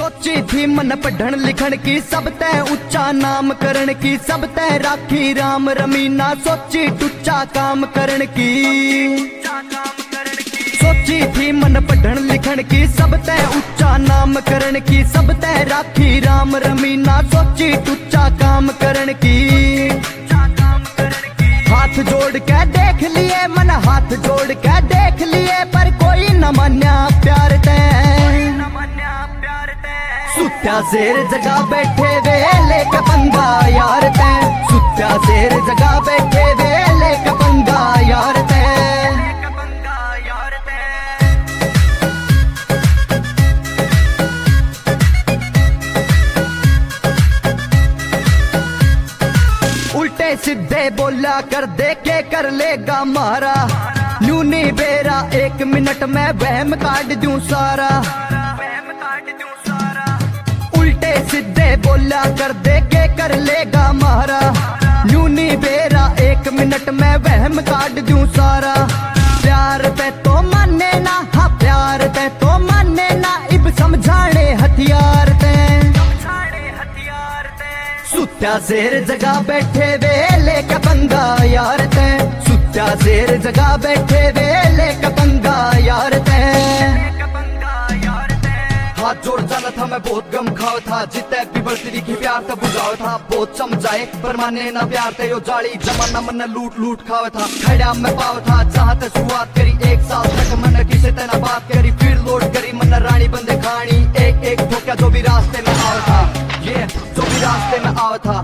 सोची थी मन पढ़न लिखण की, सब तय ऊंचा नाम करण की, सब तय राखी राम रमीना, सोची टुच्चा काम करण की। सोची थी मन पढ़न लिखण की, सब तय ऊंचा नाम करण की, सब तय राखी राम रमीना, सोची टुच्चा काम करण की। हाथ जोड़ के देख लिए मन, हाथ जोड़ के देख लिए, पर कोई न मान्या प्यार ते। सुत्या शेर जगा बैठे वे लेके पंगा यार ते, सुत्या शेर जगा बैठे वे लेके पंगा यार ते। उल्टे सीधे बोला कर दे के कर लेगा मारा, यूं नहीं बेरा 1 मिनट में वहम काट दूं सारा। उल्टे सीधे बोला कर दे के कर लेगा मारा, यूं नहीं बेरा 1 मिनट में वहम काट दूं सारा। प्यार पे तो माने ना, हाँ प्यार पे तो माने ना, इब समझाने हथियार ते। सुत्या शेर जगा बैठे वे लेके पंगा यार ते, सुत्या शेर जगा बैठे वे लेके पंगा यार ते। हाथ जोड़ जाना था मैं बहुत गम खाओ था, जितने भी बढ़ती दिखी प्यार था बुझाओ था, बहुत समझाए पर माने ना प्यार थे, यो जाली जमाना मन लूट लूट खाओ था। खड़ा मैं पाओ था जहाँ तक शुरुआत करी, 1 साल तक मन किसे तना बात करी, फिर लोड करी मन रानी बंदे खानी, एक एक ठोका जो भी रास्ते में आओ था, ये जो भी रास्ते में आओ था।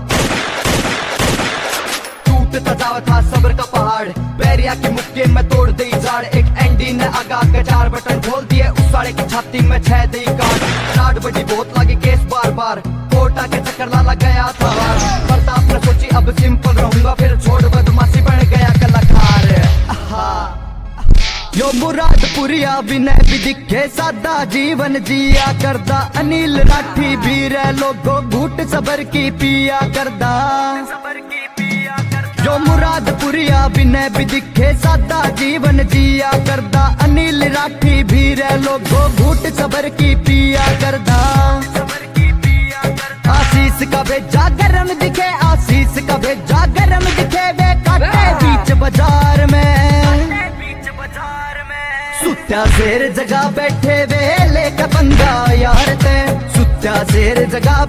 टूटता जावा था सब्र का पहाड़, बैरिया की मुक्के में तोड़ दी झाड़, एक एंडी ने आगा के 4 बटन खोल दिए, उस साड़े की छाती में 6 दी काट। राड बड़ी बहुत लगी केस बार बार, कोटा के चक्कर लाला गया था हार, प्रताप ने सोची अब सिंपल रहूंगा, फिर छोड़ बदमाशी बन गया कलाकार। यो मुराद पुरिया विनय भी दिखे, सादा जीवन जिया करदा, अनिल राठी भी रह लोगो घूट सबर की पिया करदा। जो मुराद पुरिया विनय भी दिखे, सादा जीवन जिया करदा, अनिल राठी भी रह लोगो घूट सबर की पिया करदा। आशीष का भेजा गरम दिखे, आशीष का भेजा गरम दिखे, वे काटे बीच बाजार में। सुत्या शेर जगा बैठे वे लेके पंगा यार ते, सुत्या शेर जगा